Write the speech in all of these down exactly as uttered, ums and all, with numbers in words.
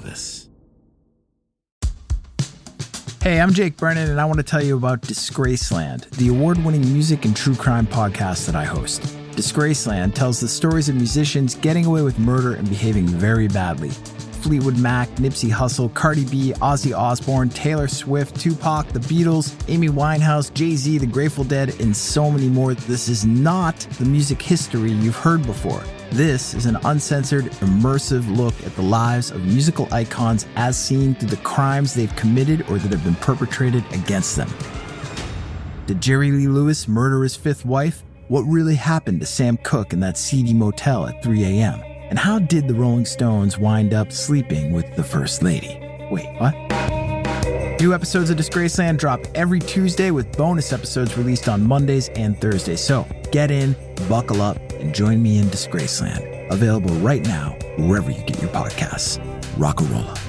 Elvis. Hey, I'm Jake Brennan, and I want to tell you about Disgraceland, the award-winning music and true crime podcast that I host. Disgraceland tells the stories of musicians getting away with murder and behaving very badly. Fleetwood Mac, Nipsey Hussle, Cardi B, Ozzy Osbourne, Taylor Swift, Tupac, The Beatles, Amy Winehouse, Jay-Z, The Grateful Dead, and so many more. This is not the music history you've heard before. This is an uncensored, immersive look at the lives of musical icons as seen through the crimes they've committed or that have been perpetrated against them. Did Jerry Lee Lewis murder his fifth wife? What really happened to Sam Cooke in that seedy motel at three a.m.? And how did the Rolling Stones wind up sleeping with the First Lady? Wait, what? New episodes of Disgraceland drop every Tuesday with bonus episodes released on Mondays and Thursdays. So get in, buckle up, and join me in Disgraceland. Available right now, wherever you get your podcasts. Rock-a-rolla.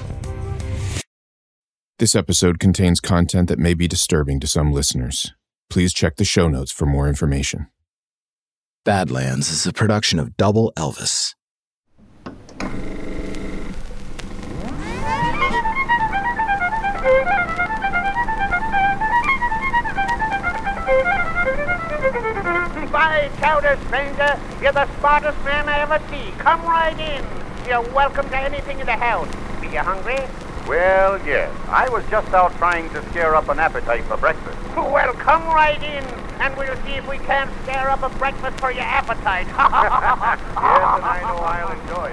This episode contains content that may be disturbing to some listeners. Please check the show notes for more information. Badlands is a production of Double Elvis. By chowder, stranger, you're the smartest man I ever see. Come right in. You're welcome to anything in the house. Be you hungry? Well, yes. I was just out trying to scare up an appetite for breakfast. Well, come right in, and we'll see if we can't scare up a breakfast for your appetite. Yes, and I know I'll enjoy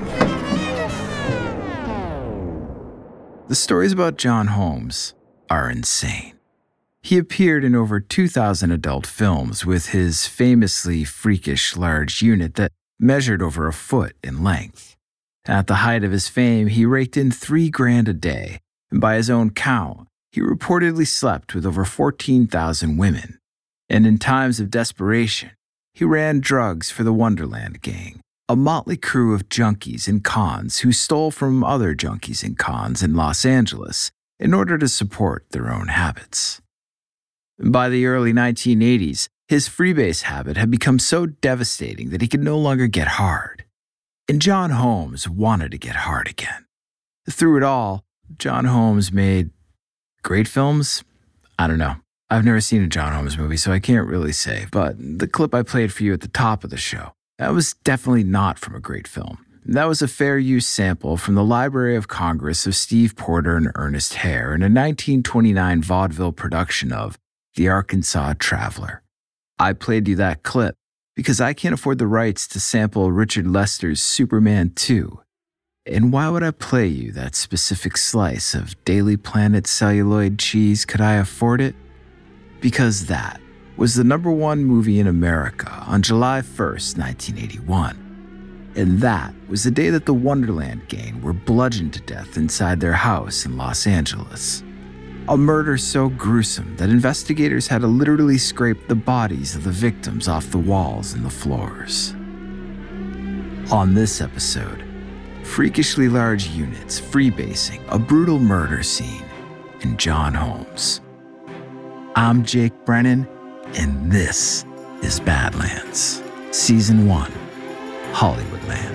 it. The stories about John Holmes are insane. He appeared in over two thousand adult films with his famously freakish large unit that measured over a foot in length. At the height of his fame, he raked in three grand a day, and by his own count, he reportedly slept with over fourteen thousand women. And in times of desperation, he ran drugs for the Wonderland Gang, a motley crew of junkies and cons who stole from other junkies and cons in Los Angeles in order to support their own habits. By the early nineteen eighties, his freebase habit had become so devastating that he could no longer get hard. And John Holmes wanted to get hard again. Through it all, John Holmes made great films? I don't know. I've never seen a John Holmes movie, so I can't really say. But the clip I played for you at the top of the show, that was definitely not from a great film. That was a fair use sample from the Library of Congress of Steve Porter and Ernest Hare in a nineteen twenty-nine vaudeville production of The Arkansas Traveler. I played you that clip because I can't afford the rights to sample Richard Lester's Superman two. And why would I play you that specific slice of Daily Planet celluloid cheese? Could I afford it? Because that was the number one movie in America on July first, nineteen eighty-one. And that was the day that the Wonderland Gang were bludgeoned to death inside their house in Los Angeles. A murder so gruesome that investigators had to literally scrape the bodies of the victims off the walls and the floors. On this episode, freakishly large units freebasing a brutal murder scene in John Holmes. I'm Jake Brennan, and this is Badlands, Season one, Hollywoodland.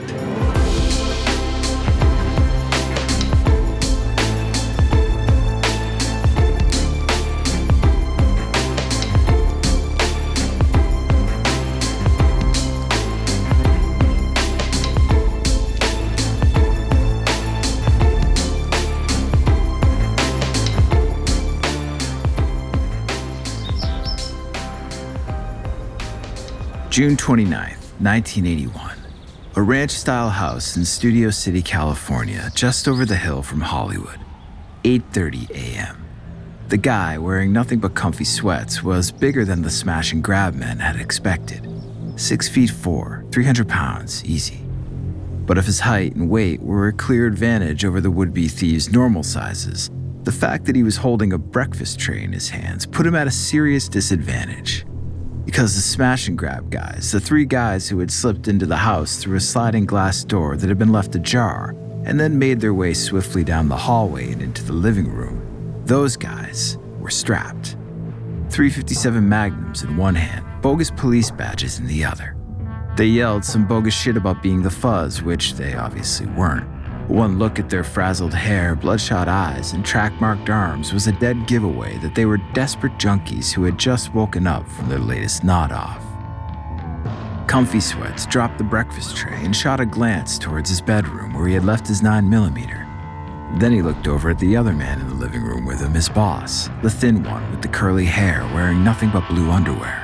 June twenty-ninth, nineteen eighty-one. A ranch-style house in Studio City, California, just over the hill from Hollywood. eight thirty a.m. The guy, wearing nothing but comfy sweats, was bigger than the smash and grab men had expected. Six feet four, three hundred pounds, easy. But if his height and weight were a clear advantage over the would-be thieves' normal sizes, the fact that he was holding a breakfast tray in his hands put him at a serious disadvantage. Because the smash and grab guys, the three guys who had slipped into the house through a sliding glass door that had been left ajar and then made their way swiftly down the hallway and into the living room, those guys were strapped. three fifty-seven Magnums in one hand, bogus police badges in the other. They yelled some bogus shit about being the Fuzz, which they obviously weren't, One look at their frazzled hair, bloodshot eyes, and track-marked arms was a dead giveaway that they were desperate junkies who had just woken up from their latest nod-off. Comfy Sweats dropped the breakfast tray and shot a glance towards his bedroom where he had left his nine millimeter. Then he looked over at the other man in the living room with him, his boss, the thin one with the curly hair wearing nothing but blue underwear.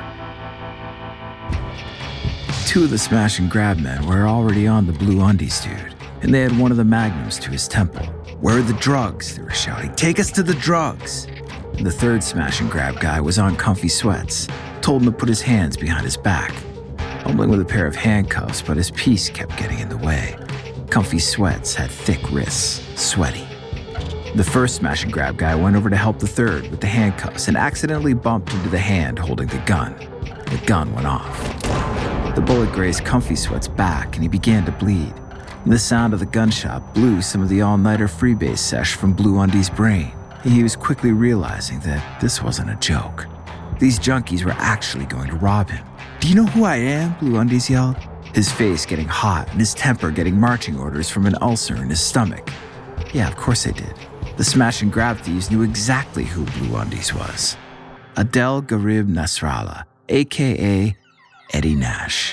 Two of the smash and grab men were already on the blue undies dude, and they had one of the magnums to his temple. "Where are the drugs?" they were shouting. "Take us to the drugs!" And the third smash and grab guy was on Comfy Sweats, told him to put his hands behind his back. Fumbling with a pair of handcuffs, but his piece kept getting in the way. Comfy Sweats had thick wrists, sweaty. The first smash and grab guy went over to help the third with the handcuffs and accidentally bumped into the hand holding the gun. The gun went off. The bullet grazed Comfy Sweats' back and he began to bleed. And the sound of the gunshot blew some of the all-nighter freebase sesh from Blue Undy's brain. And he was quickly realizing that this wasn't a joke. These junkies were actually going to rob him. "Do you know who I am?" Blue Undies yelled, his face getting hot and his temper getting marching orders from an ulcer in his stomach. Yeah, of course they did. The smash and grab thieves knew exactly who Blue Undies was. Adel Garib Nasrallah, a k a. Eddie Nash.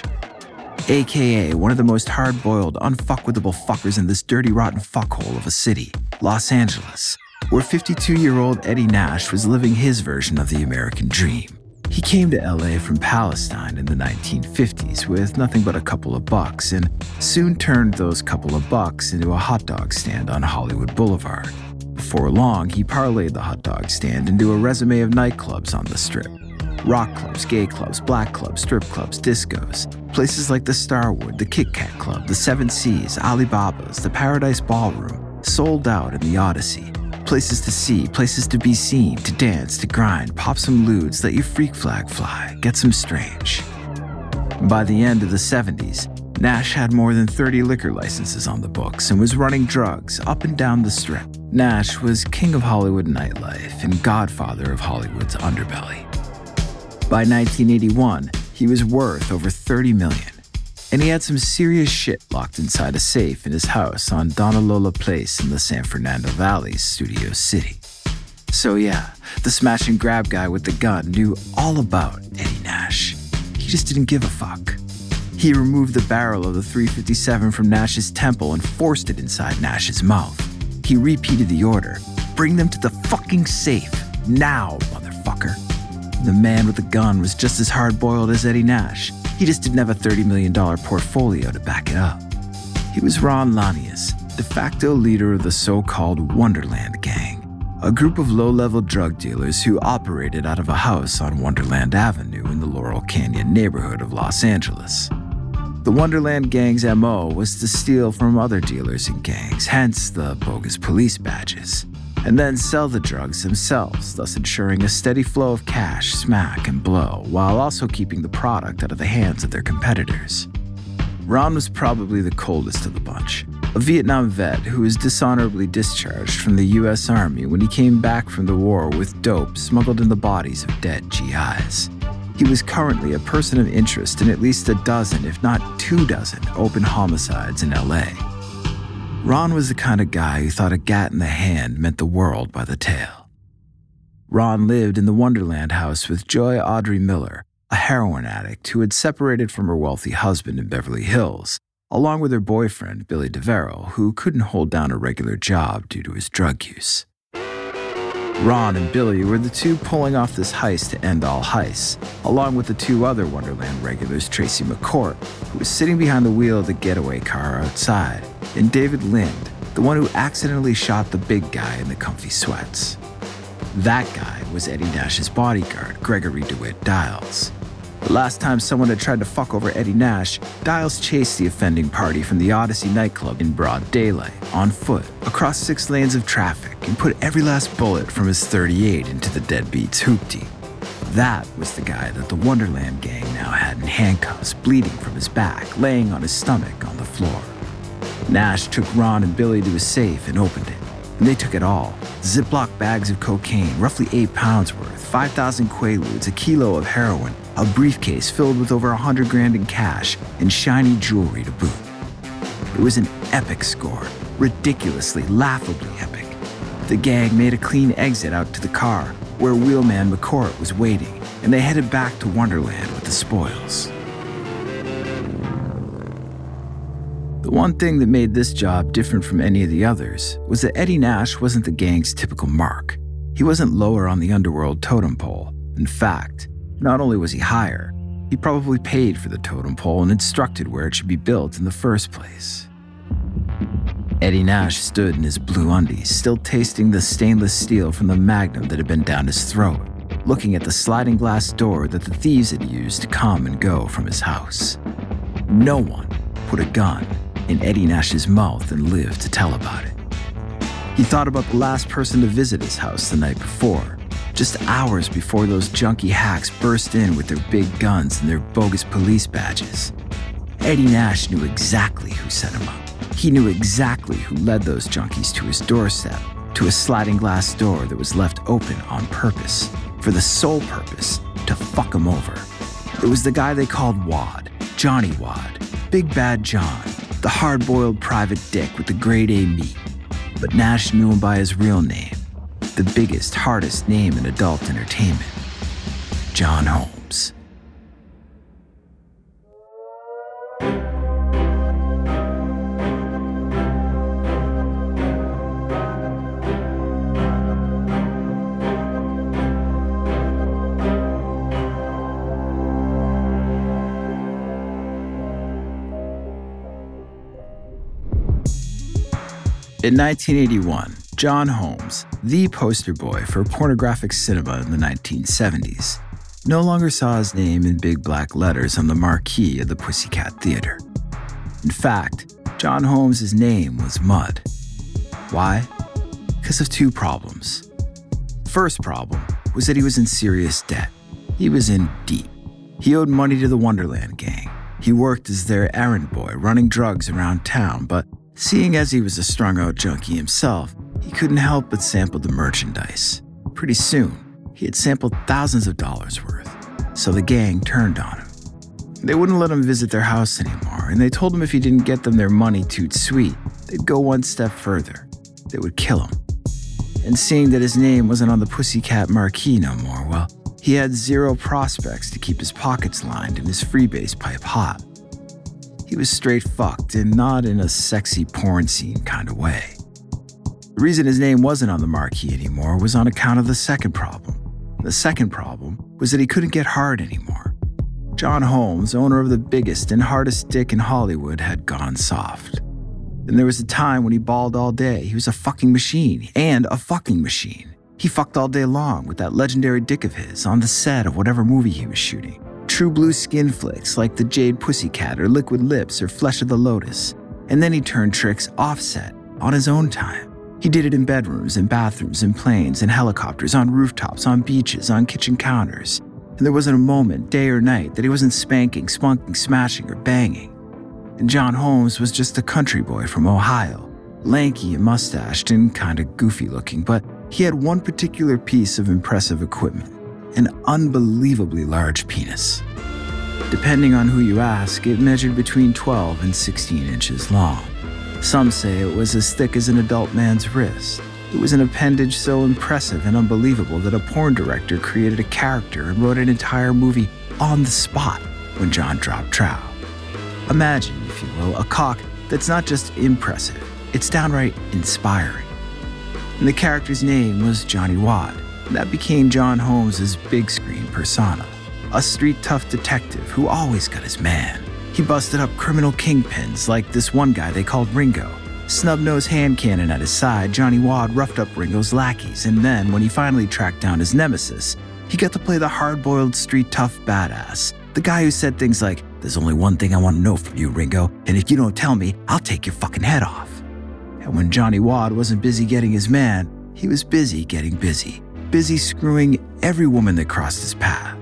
a k a one of the most hard-boiled, unfuckwithable fuckers in this dirty, rotten fuckhole of a city, Los Angeles, where fifty-two-year-old Eddie Nash was living his version of the American dream. He came to L A from Palestine in the nineteen fifties with nothing but a couple of bucks and soon turned those couple of bucks into a hot dog stand on Hollywood Boulevard. Before long, he parlayed the hot dog stand into a resume of nightclubs on the Strip. Rock clubs, gay clubs, black clubs, strip clubs, discos. Places like the Starwood, the Kit Kat Club, the Seven Seas, Alibaba's, the Paradise Ballroom, sold out in the Odyssey. Places to see, places to be seen, to dance, to grind, pop some lewds, let your freak flag fly, get some strange. By the end of the seventies, Nash had more than thirty liquor licenses on the books and was running drugs up and down the Strip. Nash was king of Hollywood nightlife and godfather of Hollywood's underbelly. By nineteen eighty-one, he was worth over thirty million dollars, and he had some serious shit locked inside a safe in his house on Donalola Place in the San Fernando Valley, Studio City. So yeah, the smash and grab guy with the gun knew all about Eddie Nash. He just didn't give a fuck. He removed the barrel of the three fifty-seven from Nash's temple and forced it inside Nash's mouth. He repeated the order, "Bring them to the fucking safe, now, motherfucker." The man with the gun was just as hard-boiled as Eddie Nash. He just didn't have a thirty million dollars portfolio to back it up. He was Ron Lanius, de facto leader of the so-called Wonderland Gang, a group of low-level drug dealers who operated out of a house on Wonderland Avenue in the Laurel Canyon neighborhood of Los Angeles. The Wonderland Gang's M O was to steal from other dealers and gangs, hence the bogus police badges, and then sell the drugs themselves, thus ensuring a steady flow of cash, smack, and blow, while also keeping the product out of the hands of their competitors. Ron was probably the coldest of the bunch, a Vietnam vet who was dishonorably discharged from the U S Army when he came back from the war with dope smuggled in the bodies of dead G Is. He was currently a person of interest in at least a dozen, if not two dozen, open homicides in L A. Ron was the kind of guy who thought a gat in the hand meant the world by the tail. Ron lived in the Wonderland house with Joy Audrey Miller, a heroin addict who had separated from her wealthy husband in Beverly Hills, along with her boyfriend, Billy DeVero, who couldn't hold down a regular job due to his drug use. Ron and Billy were the two pulling off this heist to end all heists, along with the two other Wonderland regulars, Tracy McCourt, who was sitting behind the wheel of the getaway car outside, and David Lind, the one who accidentally shot the big guy in the Comfy Sweats. That guy was Eddie Nash's bodyguard, Gregory DeWitt Dials. The last time someone had tried to fuck over Eddie Nash, Dials chased the offending party from the Odyssey nightclub in broad daylight, on foot, across six lanes of traffic, and put every last bullet from his thirty-eight into the deadbeat's hoopty. That was the guy that the Wonderland Gang now had in handcuffs, bleeding from his back, laying on his stomach on the floor. Nash took Ron and Billy to his safe and opened it. And they took it all. Ziploc bags of cocaine, roughly eight pounds worth, five thousand Quaaludes, a kilo of heroin, a briefcase filled with over a hundred grand in cash, and shiny jewelry to boot. It was an epic score, ridiculously, laughably epic. The gang made a clean exit out to the car, where wheelman McCourt was waiting, and they headed back to Wonderland with the spoils. The one thing that made this job different from any of the others was that Eddie Nash wasn't the gang's typical mark. He wasn't lower on the underworld totem pole. In fact, not only was he higher, he probably paid for the totem pole and instructed where it should be built in the first place. Eddie Nash stood in his blue undies, still tasting the stainless steel from the magnum that had been down his throat, looking at the sliding glass door that the thieves had used to come and go from his house. No one put a gun in Eddie Nash's mouth and lived to tell about it. He thought about the last person to visit his house the night before, just hours before those junkie hacks burst in with their big guns and their bogus police badges. Eddie Nash knew exactly who set him up. He knew exactly who led those junkies to his doorstep, to a sliding glass door that was left open on purpose, for the sole purpose to fuck him over. It was the guy they called Wad, Johnny Wad, Big Bad John, the hard-boiled private dick with the grade-A meat. But Nash knew him by his real name, the biggest, hardest name in adult entertainment, John Holmes. In nineteen eighty-one, John Holmes, the poster boy for pornographic cinema in the nineteen seventies, no longer saw his name in big black letters on the marquee of the Pussycat Theater. In fact, John Holmes' name was mud. Why? Because of two problems. First problem was that he was in serious debt. He was in deep. He owed money to the Wonderland gang. He worked as their errand boy, running drugs around town, but seeing as he was a strung-out junkie himself, he couldn't help but sample the merchandise. Pretty soon, he had sampled thousands of dollars worth, so the gang turned on him. They wouldn't let him visit their house anymore, and they told him if he didn't get them their money toot sweet, they'd go one step further. They would kill him. And seeing that his name wasn't on the Pussycat marquee no more, well, he had zero prospects to keep his pockets lined and his freebase pipe hot. He was straight fucked, and not in a sexy porn scene kind of way. The reason his name wasn't on the marquee anymore was on account of the second problem. The second problem was that he couldn't get hard anymore. John Holmes, owner of the biggest and hardest dick in Hollywood, had gone soft. And there was a time when he balled all day. He was a fucking machine, and a fucking machine. He fucked all day long with that legendary dick of his on the set of whatever movie he was shooting. True blue skin flicks like the Jade Pussycat or Liquid Lips or Flesh of the Lotus. And then he turned tricks offset on his own time. He did it in bedrooms and bathrooms and planes and helicopters, on rooftops, on beaches, on kitchen counters. And there wasn't a moment, day or night, that he wasn't spanking, spunking, smashing, or banging. And John Holmes was just a country boy from Ohio, lanky and mustached and kind of goofy looking, but he had one particular piece of impressive equipment. An unbelievably large penis. Depending on who you ask, it measured between twelve and sixteen inches long. Some say it was as thick as an adult man's wrist. It was an appendage so impressive and unbelievable that a porn director created a character and wrote an entire movie on the spot when John dropped trow. Imagine, if you will, a cock that's not just impressive, it's downright inspiring. And the character's name was Johnny Wad. That became John Holmes' big screen persona, a street tough detective who always got his man. He busted up criminal kingpins like this one guy they called Ringo. Snub-nosed hand cannon at his side, Johnny Wad roughed up Ringo's lackeys, and then when he finally tracked down his nemesis, he got to play the hard-boiled street tough badass, the guy who said things like, "There's only one thing I want to know from you, Ringo, and if you don't tell me, I'll take your fucking head off." And when Johnny Wad wasn't busy getting his man, he was busy getting busy. busy screwing every woman that crossed his path.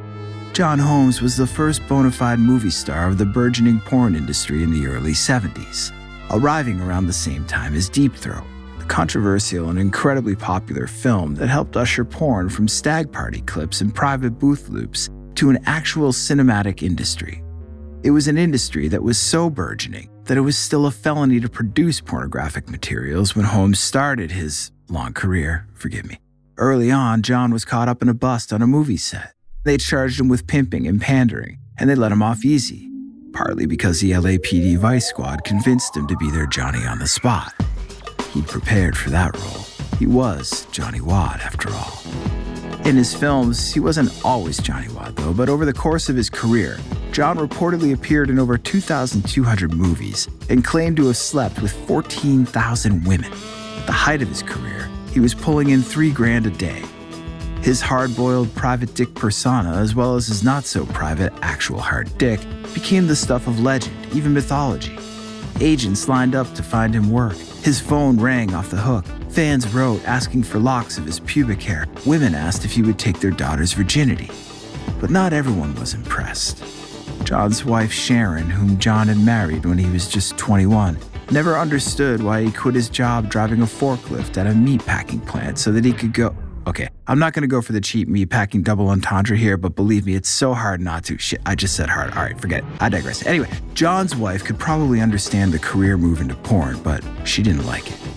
John Holmes was the first bona fide movie star of the burgeoning porn industry in the early seventies, arriving around the same time as Deep Throat, the controversial and incredibly popular film that helped usher porn from stag party clips and private booth loops to an actual cinematic industry. It was an industry that was so burgeoning that it was still a felony to produce pornographic materials when Holmes started his long career, forgive me. Early on, John was caught up in a bust on a movie set. They charged him with pimping and pandering, and they let him off easy, partly because the L A P D Vice Squad convinced him to be their Johnny on the spot. He'd prepared for that role. He was Johnny Watt, after all. In his films, he wasn't always Johnny Watt, though, but over the course of his career, John reportedly appeared in over two thousand two hundred movies and claimed to have slept with fourteen thousand women. At the height of his career, he was pulling in three grand a day. His hard-boiled private dick persona, as well as his not-so-private actual hard dick, became the stuff of legend, even mythology. Agents lined up to find him work. His phone rang off the hook. Fans wrote asking for locks of his pubic hair. Women asked if he would take their daughter's virginity. But not everyone was impressed. John's wife, Sharon, whom John had married when he was just twenty-one, never understood why he quit his job driving a forklift at a meatpacking plant so that he could go... Okay, I'm not going to go for the cheap meatpacking double entendre here, but believe me, it's so hard not to. Shit, I just said hard. All right, forget it. I digress. Anyway, John's wife could probably understand the career move into porn, but she didn't like it.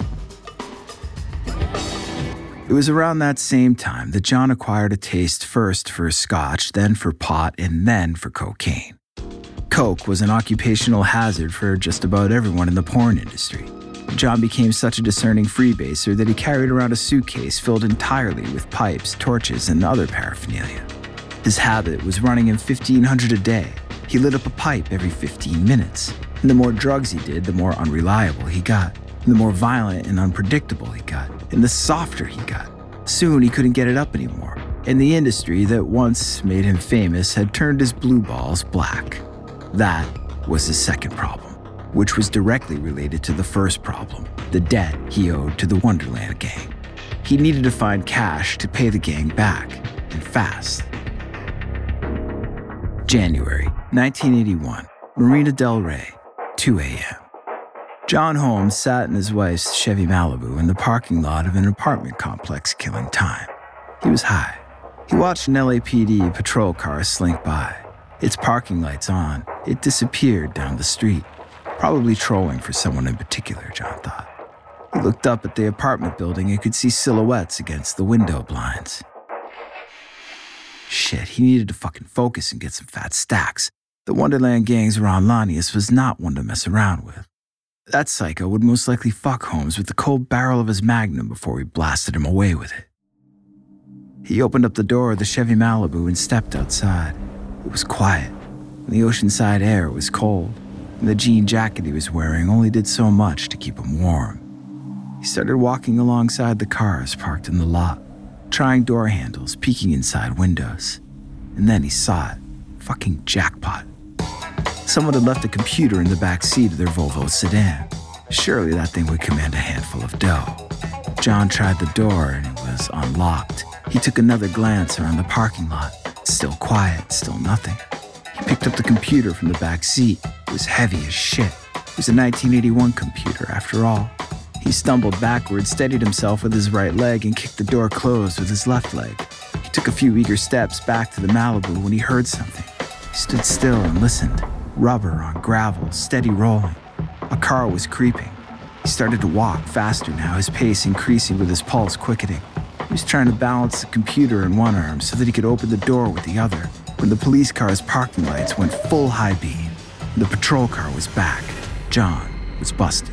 It was around that same time that John acquired a taste first for scotch, then for pot, and then for cocaine. Coke was an occupational hazard for just about everyone in the porn industry. John became such a discerning freebaser that he carried around a suitcase filled entirely with pipes, torches, and other paraphernalia. His habit was running him fifteen hundred a day. He lit up a pipe every fifteen minutes. And the more drugs he did, the more unreliable he got. And the more violent and unpredictable he got. And the softer he got. Soon he couldn't get it up anymore. And the industry that once made him famous had turned his blue balls black. That was his second problem, which was directly related to the first problem, the debt he owed to the Wonderland gang. He needed to find cash to pay the gang back, and fast. January nineteen eighty-one, Marina Del Rey, two a.m. John Holmes sat in his wife's Chevy Malibu in the parking lot of an apartment complex killing time. He was high. He watched an L A P D patrol car slink by. Its parking lights on, it disappeared down the street. Probably trolling for someone in particular, John thought. He looked up at the apartment building and could see silhouettes against the window blinds. Shit, he needed to fucking focus and get some fat stacks. The Wonderland gang's Ron Lanius was not one to mess around with. That psycho would most likely fuck Holmes with the cold barrel of his Magnum before he blasted him away with it. He opened up the door of the Chevy Malibu and stepped outside. It was quiet, and the oceanside air was cold. And the jean jacket he was wearing only did so much to keep him warm. He started walking alongside the cars parked in the lot, trying door handles, peeking inside windows. And then he saw it. Fucking jackpot. Someone had left a computer in the back seat of their Volvo sedan. Surely that thing would command a handful of dough. John tried the door and it was unlocked. He took another glance around the parking lot. Still quiet, still nothing. He picked up the computer from the back seat. It was heavy as shit. It was a nineteen eighty-one computer, after all. He stumbled backwards, steadied himself with his right leg, and kicked the door closed with his left leg. He took a few eager steps back to the Malibu when he heard something. He stood still and listened. Rubber on gravel, steady rolling. A car was creeping. He started to walk faster now, his pace increasing with his pulse quickening. He was trying to balance the computer in one arm so that he could open the door with the other, when the police car's parking lights went full high beam. The patrol car was back. John was busted.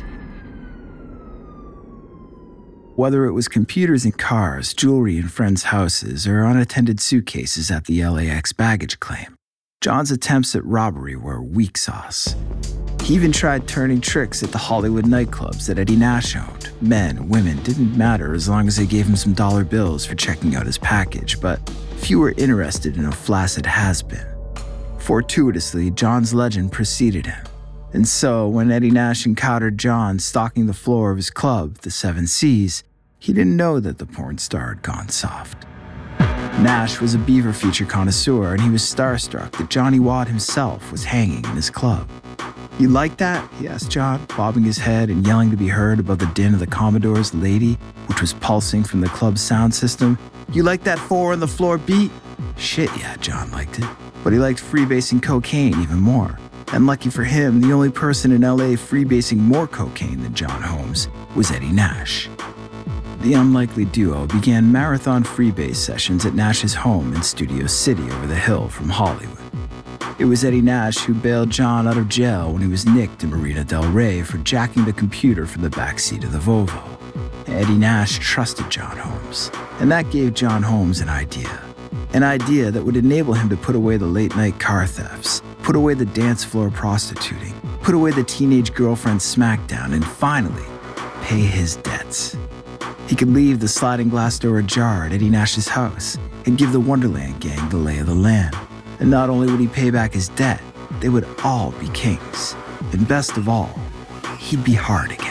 Whether it was computers in cars, jewelry in friends' houses, or unattended suitcases at the L A X baggage claim, John's attempts at robbery were weak sauce. He even tried turning tricks at the Hollywood nightclubs that Eddie Nash owned. Men, women, didn't matter as long as they gave him some dollar bills for checking out his package, but few were interested in a flaccid has-been. Fortuitously, John's legend preceded him. And so, when Eddie Nash encountered John stalking the floor of his club, the Seven Seas, he didn't know that the porn star had gone soft. Nash was a beaver feature connoisseur, and he was starstruck that Johnny Watt himself was hanging in his club. "You like that?" he asked John, bobbing his head and yelling to be heard above the din of the Commodore's Lady, which was pulsing from the club's sound system. "You like that four-on-the-floor beat?" Shit, yeah, John liked it. But he liked freebasing cocaine even more. And lucky for him, the only person in L A freebasing more cocaine than John Holmes was Eddie Nash. The unlikely duo began marathon freebase sessions at Nash's home in Studio City over the hill from Hollywood. It was Eddie Nash who bailed John out of jail when he was nicked in Marina del Rey for jacking the computer from the backseat of the Volvo. Eddie Nash trusted John Holmes, and that gave John Holmes an idea. An idea that would enable him to put away the late-night car thefts, put away the dance floor prostituting, put away the teenage girlfriend smackdown, and finally, pay his debts. He could leave the sliding glass door ajar at Eddie Nash's house and give the Wonderland gang the lay of the land. And not only would he pay back his debt, they would all be kings. And best of all, he'd be hard again.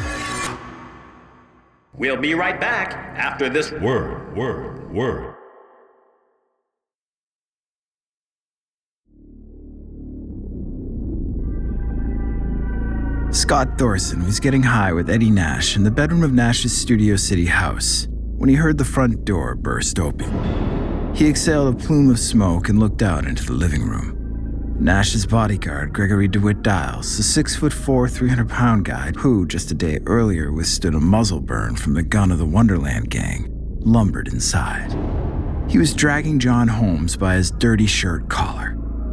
We'll be right back after this word, word, word. Scott Thorson was getting high with Eddie Nash in the bedroom of Nash's Studio City house when he heard the front door burst open. He exhaled a plume of smoke and looked out into the living room. Nash's bodyguard, Gregory DeWitt Dials, a six foot four, three hundred pound guy who, just a day earlier, withstood a muzzle burn from the gun of the Wonderland gang, lumbered inside. He was dragging John Holmes by his dirty shirt collar.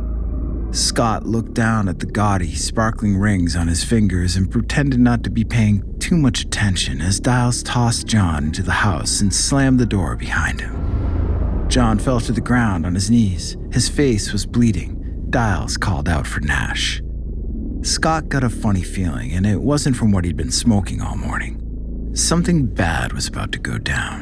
Scott looked down at the gaudy, sparkling rings on his fingers and pretended not to be paying too much attention as Dials tossed John into the house and slammed the door behind him. John fell to the ground on his knees. His face was bleeding. Dials called out for Nash. Scott got a funny feeling, and it wasn't from what he'd been smoking all morning. Something bad was about to go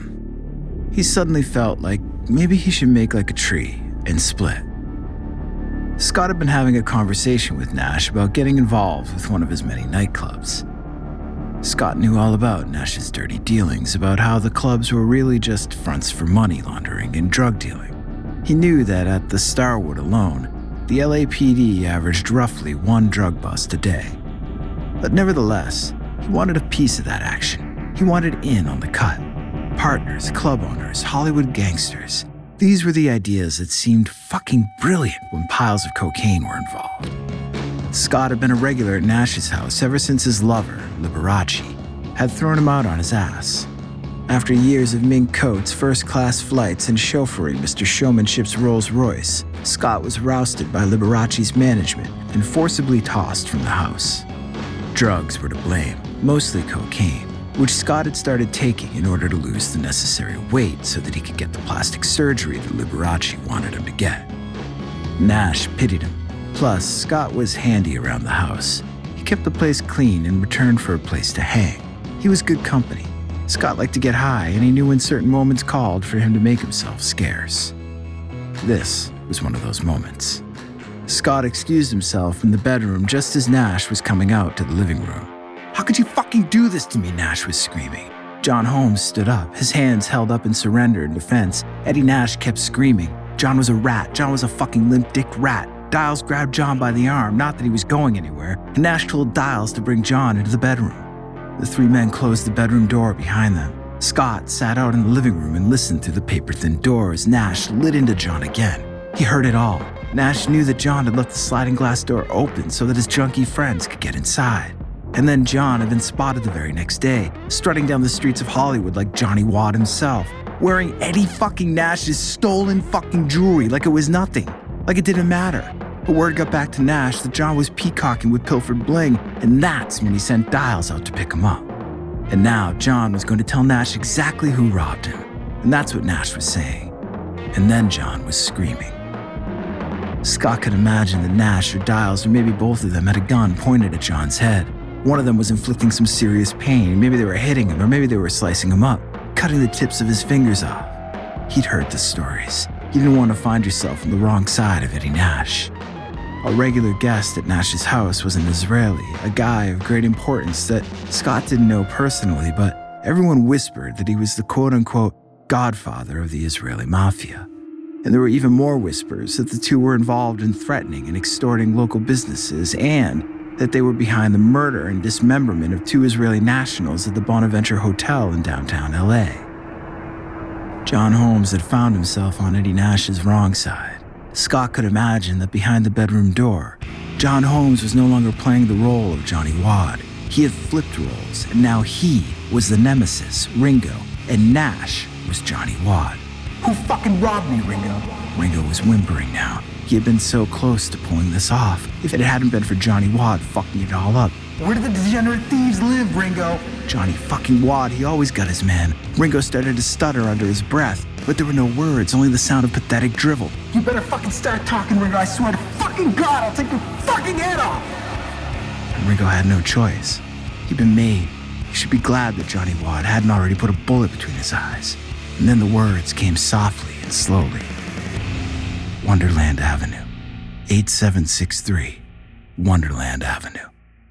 down. He suddenly felt like maybe he should make like a tree and split. Scott had been having a conversation with Nash about getting involved with one of his many nightclubs. Scott knew all about Nash's dirty dealings, about how the clubs were really just fronts for money laundering and drug dealing. He knew that at the Starwood alone, the L A P D averaged roughly one drug bust a day. But nevertheless, he wanted a piece of that action. He wanted in on the cut. Partners, club owners, Hollywood gangsters. These were the ideas that seemed fucking brilliant when piles of cocaine were involved. Scott had been a regular at Nash's house ever since his lover, Liberace, had thrown him out on his ass. After years of mink coats, first-class flights, and chauffeuring Mister Showmanship's Rolls-Royce, Scott was rousted by Liberace's management and forcibly tossed from the house. Drugs were to blame, mostly cocaine, which Scott had started taking in order to lose the necessary weight so that he could get the plastic surgery that Liberace wanted him to get. Nash pitied him. Plus, Scott was handy around the house. He kept the place clean in return for a place to hang. He was good company. Scott liked to get high, and he knew when certain moments called for him to make himself scarce. This was one of those moments. Scott excused himself from the bedroom just as Nash was coming out to the living room. "How could you fucking do this to me?" Nash was screaming. John Holmes stood up, his hands held up in surrender and defense. Eddie Nash kept screaming. John was a rat. John was a fucking limp-dicked rat. Dials grabbed John by the arm, not that he was going anywhere, and Nash told Dials to bring John into the bedroom. The three men closed the bedroom door behind them. Scott sat out in the living room and listened through the paper-thin door as Nash lit into John again. He heard it all. Nash knew that John had left the sliding glass door open so that his junkie friends could get inside. And then John had been spotted the very next day, strutting down the streets of Hollywood like Johnny Wadd himself, wearing Eddie fucking Nash's stolen fucking jewelry like it was nothing, like it didn't matter. But word got back to Nash that John was peacocking with pilfered bling, and that's when he sent Dials out to pick him up. And now John was going to tell Nash exactly who robbed him, and that's what Nash was saying. And then John was screaming. Scott could imagine that Nash or Dials, or maybe both of them, had a gun pointed at John's head. One of them was inflicting some serious pain. Maybe they were hitting him, or maybe they were slicing him up, cutting the tips of his fingers off. He'd heard the stories. He didn't want to find himself on the wrong side of Eddie Nash. A regular guest at Nash's house was an Israeli, a guy of great importance that Scott didn't know personally, but everyone whispered that he was the quote-unquote godfather of the Israeli mafia. And there were even more whispers that the two were involved in threatening and extorting local businesses, and that they were behind the murder and dismemberment of two Israeli nationals at the Bonaventure Hotel in downtown L A. John Holmes had found himself on Eddie Nash's wrong side. Scott could imagine that behind the bedroom door, John Holmes was no longer playing the role of Johnny Wad. He had flipped roles, and now he was the nemesis, Ringo, and Nash was Johnny Wad. Who fucking robbed me, Ringo? Ringo was whimpering now. He had been so close to pulling this off. If it hadn't been for Johnny Wad fucking it all up. Where do the degenerate thieves live, Ringo? Johnny fucking Wad, he always got his man. Ringo started to stutter under his breath, but there were no words, only the sound of pathetic drivel. You better fucking start talking, Ringo. I swear to fucking God, I'll take your fucking head off! And Ringo had no choice. He'd been made. He should be glad that Johnny Wad hadn't already put a bullet between his eyes. And then the words came softly and slowly. Wonderland Avenue, eight seven six three, Wonderland Avenue.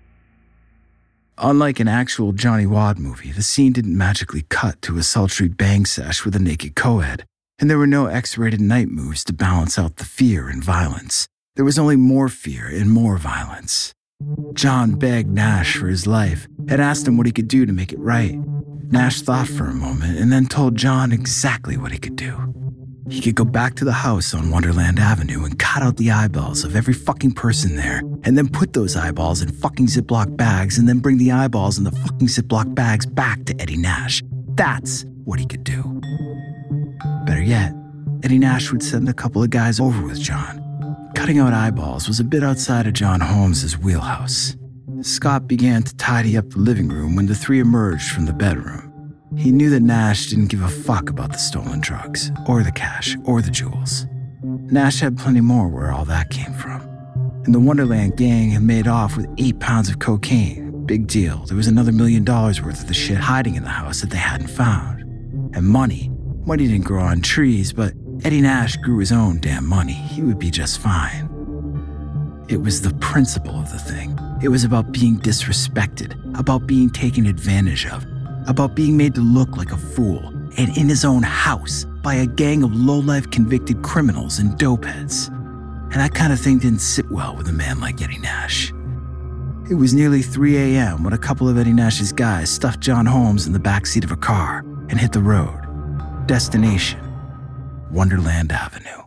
Unlike an actual Johnny Wad movie, the scene didn't magically cut to a sultry bang sesh with a naked co-ed, and there were no X-rated night moves to balance out the fear and violence. There was only more fear and more violence. John begged Nash for his life and asked him what he could do to make it right. Nash thought for a moment and then told John exactly what he could do. He could go back to the house on Wonderland Avenue and cut out the eyeballs of every fucking person there, and then put those eyeballs in fucking Ziploc bags and then bring the eyeballs in the fucking Ziploc bags back to Eddie Nash. That's what he could do. Better yet, Eddie Nash would send a couple of guys over with John. Cutting out eyeballs was a bit outside of John Holmes' wheelhouse. Scott began to tidy up the living room when the three emerged from the bedroom. He knew that Nash didn't give a fuck about the stolen drugs, or the cash, or the jewels. Nash had plenty more where all that came from. And the Wonderland gang had made off with eight pounds of cocaine. Big deal. There was another million dollars worth of the shit hiding in the house that they hadn't found. And money. Money didn't grow on trees, but Eddie Nash grew his own damn money. He would be just fine. It was the principle of the thing. It was about being disrespected, about being taken advantage of, about being made to look like a fool, and in his own house by a gang of low-life convicted criminals and dopeheads. And that kind of thing didn't sit well with a man like Eddie Nash. It was nearly three a.m. when a couple of Eddie Nash's guys stuffed John Holmes in the backseat of a car and hit the road. Destination, Wonderland Avenue.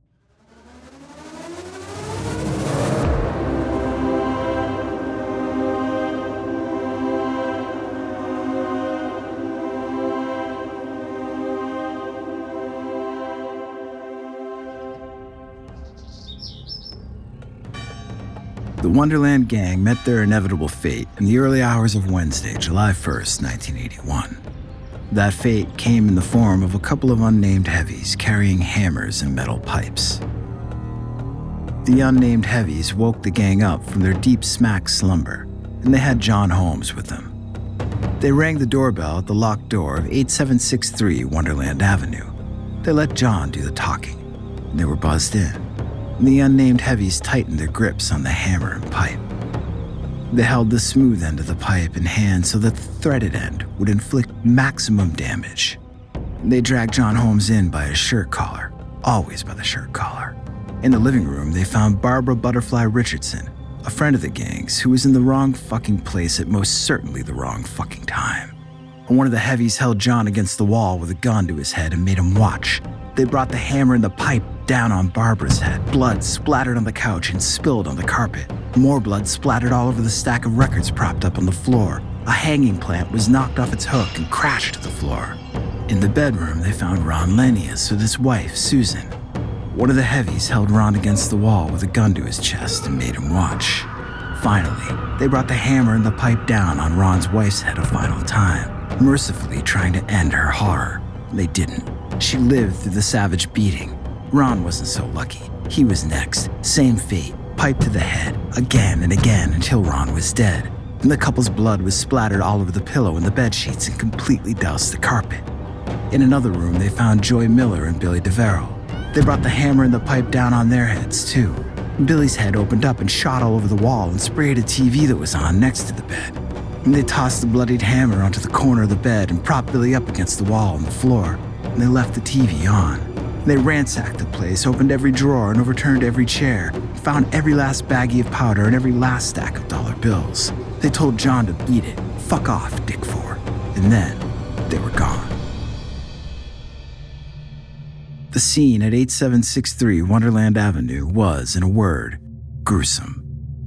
The Wonderland gang met their inevitable fate in the early hours of Wednesday, July first, nineteen eighty-one. That fate came in the form of a couple of unnamed heavies carrying hammers and metal pipes. The unnamed heavies woke the gang up from their deep smack slumber, and they had John Holmes with them. They rang the doorbell at the locked door of eight seven six three Wonderland Avenue. They let John do the talking, and they were buzzed in. And the unnamed heavies tightened their grips on the hammer and pipe. They held the smooth end of the pipe in hand so that the threaded end would inflict maximum damage. They dragged John Holmes in by his shirt collar, always by the shirt collar. In the living room, they found Barbara Butterfly Richardson, a friend of the gang's who was in the wrong fucking place at most certainly the wrong fucking time. And one of the heavies held John against the wall with a gun to his head and made him watch. They brought the hammer and the pipe down on Barbara's head. Blood splattered on the couch and spilled on the carpet. More blood splattered all over the stack of records propped up on the floor. A hanging plant was knocked off its hook and crashed to the floor. In the bedroom, they found Ron Lanius with his wife, Susan. One of the heavies held Ron against the wall with a gun to his chest and made him watch. Finally, they brought the hammer and the pipe down on Ron's wife's head a final time, mercifully trying to end her horror. They didn't. She lived through the savage beating. Ron wasn't so lucky. He was next. Same fate. Pipe to the head, again and again until Ron was dead. And the couple's blood was splattered all over the pillow and the bed sheets and completely doused the carpet. In another room, they found Joy Miller and Billy DeVero. They brought the hammer and the pipe down on their heads, too. Billy's head opened up and shot all over the wall and sprayed a T V that was on next to the bed. And they tossed the bloodied hammer onto the corner of the bed and propped Billy up against the wall and the floor. And they left the T V on. They ransacked the place, opened every drawer and overturned every chair, found every last baggie of powder and every last stack of dollar bills. They told John to beat it. Fuck off, Dick Four. And then they were gone. The scene at eight seven six three Wonderland Avenue was, in a word, gruesome.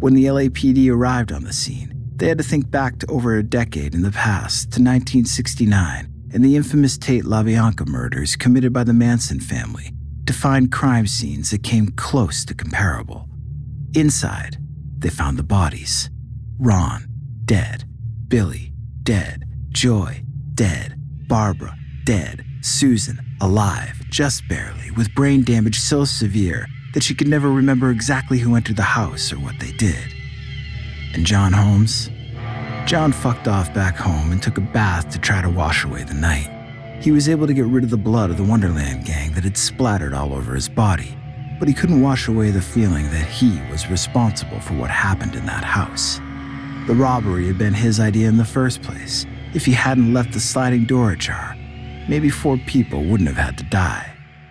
When the L A P D arrived on the scene, they had to think back to over a decade in the past, to nineteen sixty-nine, and the infamous Tate LaBianca murders committed by the Manson family, to find crime scenes that came close to comparable. Inside, they found the bodies. Ron, dead. Billy, dead. Joy, dead. Barbara, dead. Susan, alive, just barely, with brain damage so severe that she could never remember exactly who entered the house or what they did. And John Holmes? John fucked off back home and took a bath to try to wash away the night. He was able to get rid of the blood of the Wonderland gang that had splattered all over his body, but he couldn't wash away the feeling that he was responsible for what happened in that house. The robbery had been his idea in the first place. If he hadn't left the sliding door ajar, maybe four people wouldn't have had to die.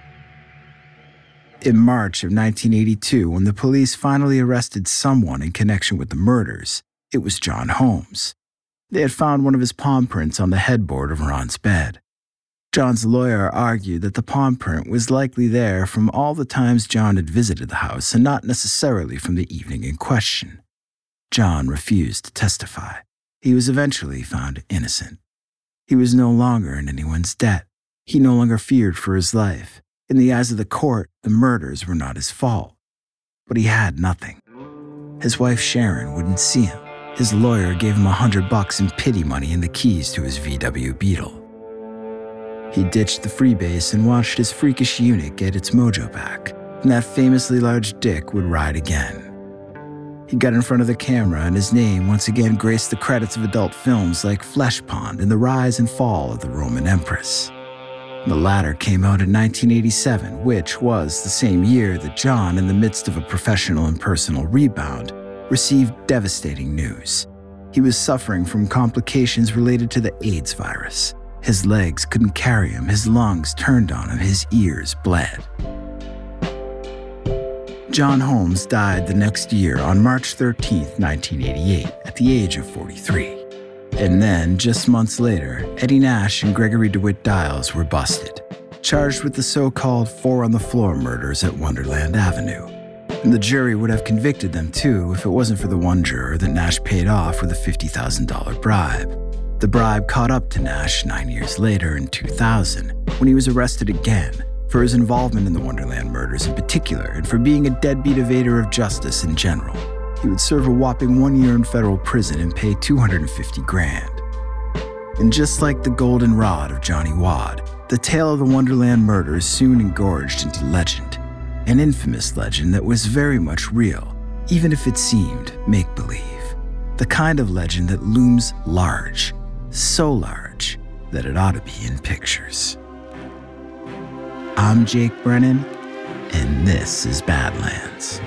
In March of nineteen eighty-two, when the police finally arrested someone in connection with the murders, it was John Holmes. They had found one of his palm prints on the headboard of Ron's bed. John's lawyer argued that the palm print was likely there from all the times John had visited the house and not necessarily from the evening in question. John refused to testify. He was eventually found innocent. He was no longer in anyone's debt. He no longer feared for his life. In the eyes of the court, the murders were not his fault. But he had nothing. His wife Sharon wouldn't see him. His lawyer gave him a hundred bucks in pity money and the keys to his V W Beetle. He ditched the freebase and watched his freakish unit get its mojo back, and that famously large dick would ride again. He got in front of the camera, and his name once again graced the credits of adult films like Flesh Pond and The Rise and Fall of the Roman Empress. The latter came out in nineteen eighty-seven, which was the same year that John, in the midst of a professional and personal rebound, received devastating news. He was suffering from complications related to the AIDS virus. His legs couldn't carry him, his lungs turned on him, his ears bled. John Holmes died the next year on March thirteenth, nineteen eighty-eight, at the age of forty-three. And then, just months later, Eddie Nash and Gregory DeWitt Dials were busted, charged with the so-called four-on-the-floor murders at Wonderland Avenue. And the jury would have convicted them too if it wasn't for the one juror that Nash paid off with a fifty thousand dollars bribe. The bribe caught up to Nash nine years later in two thousand, when he was arrested again for his involvement in the Wonderland murders in particular and for being a deadbeat evader of justice in general. He would serve a whopping one year in federal prison and pay two hundred fifty grand. And just like the golden rod of Johnny Wad, the tale of the Wonderland murders soon engorged into legend, an infamous legend that was very much real, even if it seemed make-believe. The kind of legend that looms large, so large that it ought to be in pictures. I'm Jake Brennan, and this is Badlands.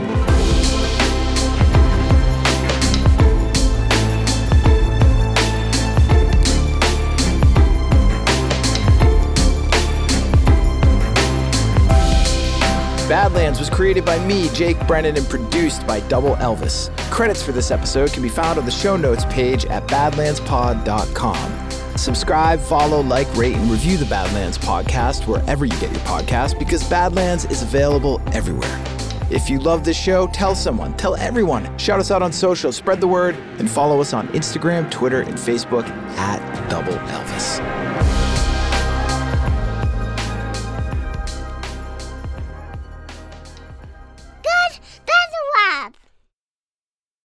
Badlands was created by me, Jake Brennan, and produced by Double Elvis. Credits for this episode can be found on the show notes page at badlands pod dot com. Subscribe, follow, like, rate, and review the Badlands podcast wherever you get your podcast, because Badlands is available everywhere. If you love this show, tell someone, tell everyone. Shout us out on social, spread the word, and follow us on Instagram, Twitter, and Facebook at Double Elvis.